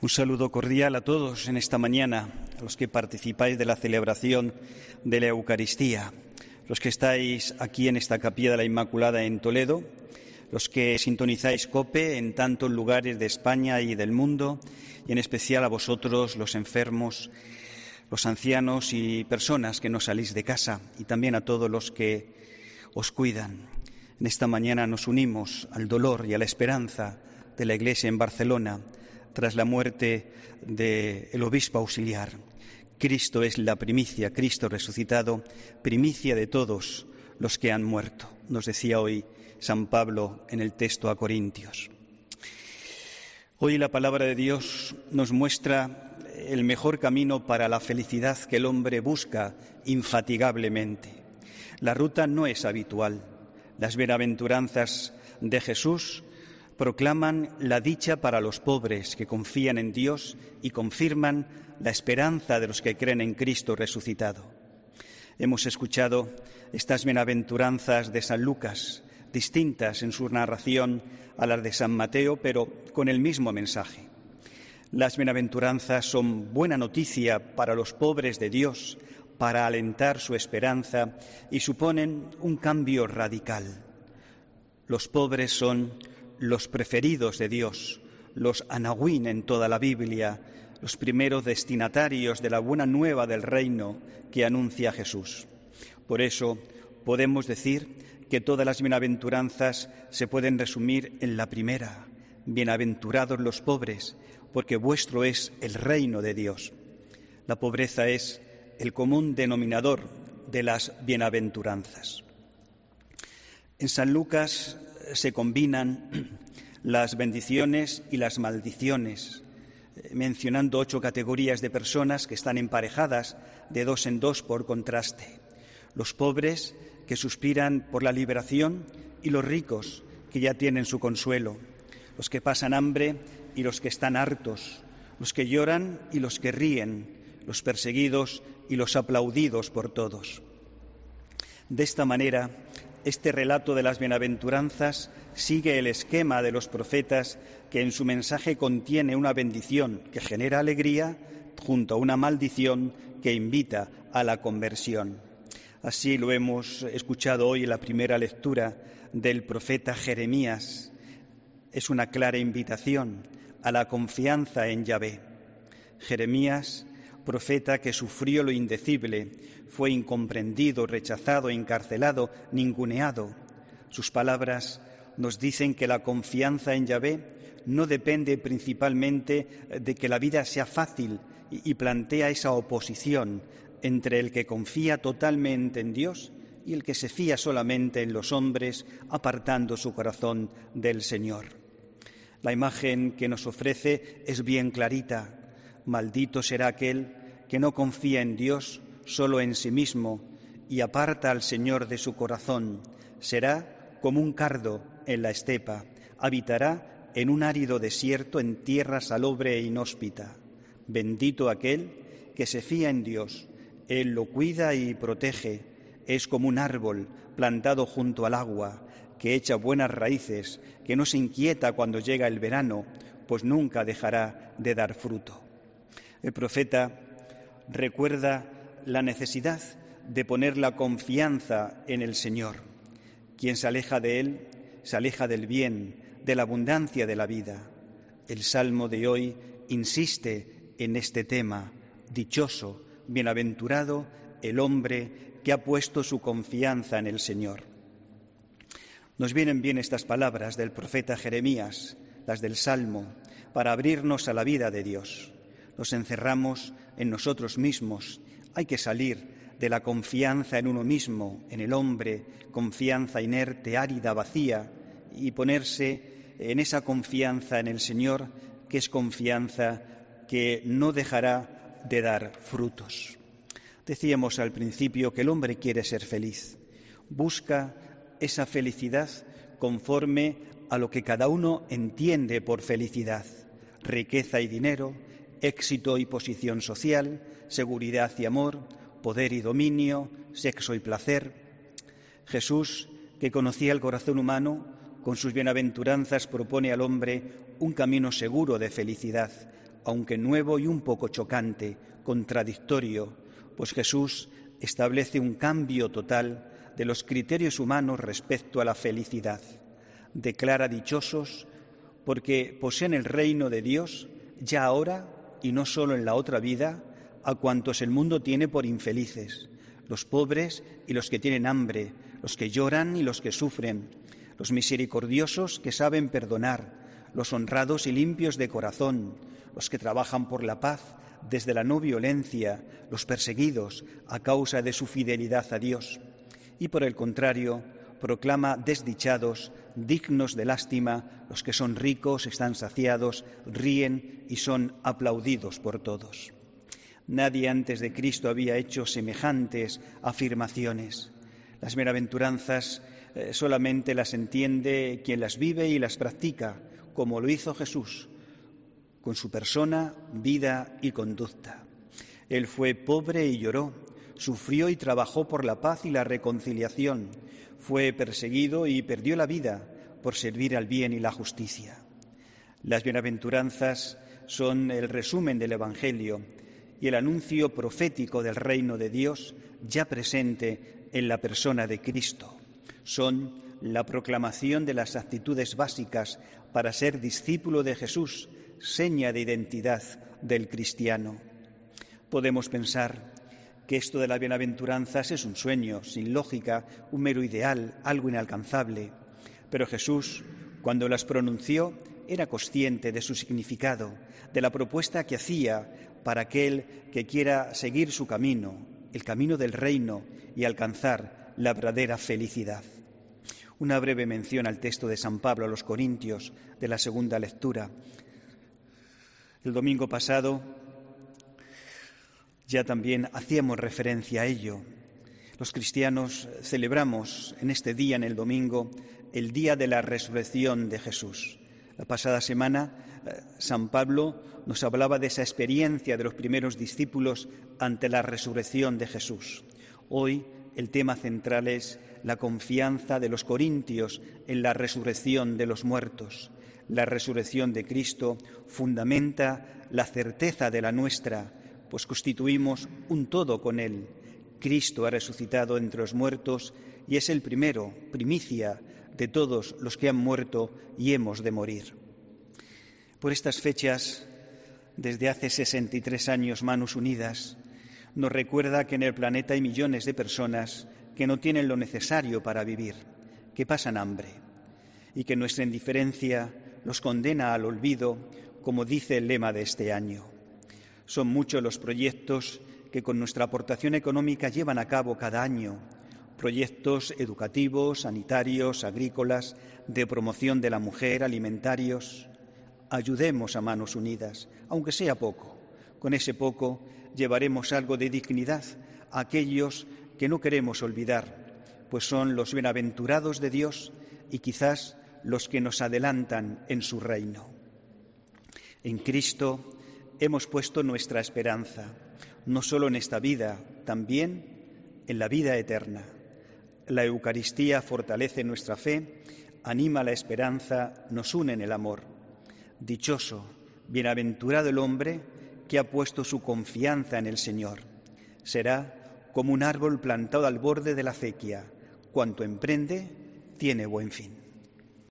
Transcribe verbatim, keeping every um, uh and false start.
Un saludo cordial a todos en esta mañana, a los que participáis de la celebración de la Eucaristía, los que estáis aquí en esta Capilla de la Inmaculada en Toledo, los que sintonizáis COPE en tantos lugares de España y del mundo, y en especial a vosotros, los enfermos, los ancianos y personas que no salís de casa, y también a todos los que os cuidan. En esta mañana nos unimos al dolor y a la esperanza de la Iglesia en Barcelona, tras la muerte del obispo auxiliar. Cristo es la primicia, Cristo resucitado, primicia de todos los que han muerto, nos decía hoy San Pablo en el texto a Corintios. Hoy la palabra de Dios nos muestra el mejor camino para la felicidad que el hombre busca infatigablemente. La ruta no es habitual. Las bienaventuranzas de Jesús proclaman la dicha para los pobres que confían en Dios y confirman la esperanza de los que creen en Cristo resucitado. Hemos escuchado estas bienaventuranzas de San Lucas, distintas en su narración a las de San Mateo, pero con el mismo mensaje. Las bienaventuranzas son buena noticia para los pobres de Dios, para alentar su esperanza, y suponen un cambio radical. Los pobres son los preferidos de Dios, los anahuín en toda la Biblia, los primeros destinatarios de la buena nueva del reino que anuncia Jesús. Por eso podemos decir que todas las bienaventuranzas se pueden resumir en la primera: bienaventurados los pobres, porque vuestro es el reino de Dios. La pobreza es el común denominador de las bienaventuranzas. En San Lucas se combinan las bendiciones y las maldiciones, mencionando ocho categorías de personas que están emparejadas de dos en dos por contraste. Los pobres, que suspiran por la liberación, y los ricos, que ya tienen su consuelo. Los que pasan hambre y los que están hartos. Los que lloran y los que ríen. Los perseguidos y los aplaudidos por todos. De esta manera, este relato de las bienaventuranzas sigue el esquema de los profetas, que en su mensaje contiene una bendición que genera alegría junto a una maldición que invita a la conversión. Así lo hemos escuchado hoy en la primera lectura del profeta Jeremías. Es una clara invitación a la confianza en Yahvé. Jeremías, profeta que sufrió lo indecible, fue incomprendido, rechazado, encarcelado, ninguneado. Sus palabras nos dicen que la confianza en Yahvé no depende principalmente de que la vida sea fácil, y plantea esa oposición entre el que confía totalmente en Dios y el que se fía solamente en los hombres, apartando su corazón del Señor. La imagen que nos ofrece es bien clarita. Maldito será aquel que no confía en Dios, solo en sí mismo, y aparta al Señor de su corazón. Será como un cardo en la estepa, habitará en un árido desierto, en tierra salobre e inhóspita. Bendito aquel que se fía en Dios, Él lo cuida y protege. Es como un árbol plantado junto al agua, que echa buenas raíces, que no se inquieta cuando llega el verano, pues nunca dejará de dar fruto. El profeta recuerda la necesidad de poner la confianza en el Señor. Quien se aleja de Él, se aleja del bien, de la abundancia de la vida. El Salmo de hoy insiste en este tema: dichoso, bienaventurado el hombre que ha puesto su confianza en el Señor. Nos vienen bien estas palabras del profeta Jeremías, las del Salmo, para abrirnos a la vida de Dios. Nos encerramos en nosotros mismos. Hay que salir de la confianza en uno mismo, en el hombre, confianza inerte, árida, vacía, y ponerse en esa confianza en el Señor, que es confianza que no dejará de dar frutos. Decíamos al principio que el hombre quiere ser feliz. Busca esa felicidad conforme a lo que cada uno entiende por felicidad: riqueza y dinero, éxito y posición social, seguridad y amor, poder y dominio, sexo y placer. Jesús, que conocía el corazón humano, con sus bienaventuranzas propone al hombre un camino seguro de felicidad, aunque nuevo y un poco chocante, contradictorio, pues Jesús establece un cambio total de los criterios humanos respecto a la felicidad. Declara dichosos porque poseen el reino de Dios ya ahora y no solo en la otra vida a cuantos el mundo tiene por infelices, los pobres y los que tienen hambre, los que lloran y los que sufren, los misericordiosos que saben perdonar, los honrados y limpios de corazón, los que trabajan por la paz desde la no violencia, los perseguidos a causa de su fidelidad a Dios. Y por el contrario, proclama desdichados, dignos de lástima, los que son ricos, están saciados, ríen y son aplaudidos por todos. Nadie antes de Cristo había hecho semejantes afirmaciones. Las bienaventuranzas eh, solamente las entiende quien las vive y las practica, como lo hizo Jesús, con su persona, vida y conducta. Él fue pobre y lloró, sufrió y trabajó por la paz y la reconciliación, fue perseguido y perdió la vida por servir al bien y la justicia. Las bienaventuranzas son el resumen del Evangelio y el anuncio profético del reino de Dios ya presente en la persona de Cristo. Son la proclamación de las actitudes básicas para ser discípulo de Jesús, seña de identidad del cristiano. Podemos pensar que esto de las bienaventuranzas es un sueño, sin lógica, un mero ideal, algo inalcanzable. Pero Jesús, cuando las pronunció, era consciente de su significado, de la propuesta que hacía para aquel que quiera seguir su camino, el camino del reino y alcanzar la verdadera felicidad. Una breve mención al texto de San Pablo a los Corintios de la segunda lectura. El domingo pasado ya también hacíamos referencia a ello. Los cristianos celebramos en este día, en el domingo, el día de la resurrección de Jesús. La pasada semana, San Pablo nos hablaba de esa experiencia de los primeros discípulos ante la resurrección de Jesús. Hoy el tema central es la confianza de los corintios en la resurrección de los muertos. La resurrección de Cristo fundamenta la certeza de la nuestra, pues constituimos un todo con Él. Cristo ha resucitado entre los muertos y es el primero, primicia de todos los que han muerto y hemos de morir. Por estas fechas, desde hace sesenta y tres años, Manos Unidas nos recuerda que en el planeta hay millones de personas que no tienen lo necesario para vivir, que pasan hambre, y que nuestra indiferencia los condena al olvido, como dice el lema de este año. Son muchos los proyectos que con nuestra aportación económica llevan a cabo cada año, proyectos educativos, sanitarios, agrícolas, de promoción de la mujer, alimentarios. Ayudemos a Manos Unidas, aunque sea poco. Con ese poco llevaremos algo de dignidad a aquellos que no queremos olvidar, pues son los bienaventurados de Dios y quizás los que nos adelantan en su reino. En Cristo hemos puesto nuestra esperanza, no solo en esta vida, también en la vida eterna. La Eucaristía fortalece nuestra fe, anima la esperanza, nos une en el amor. Dichoso, bienaventurado el hombre que ha puesto su confianza en el Señor. Será como un árbol plantado al borde de la acequia. Cuanto emprende, tiene buen fin.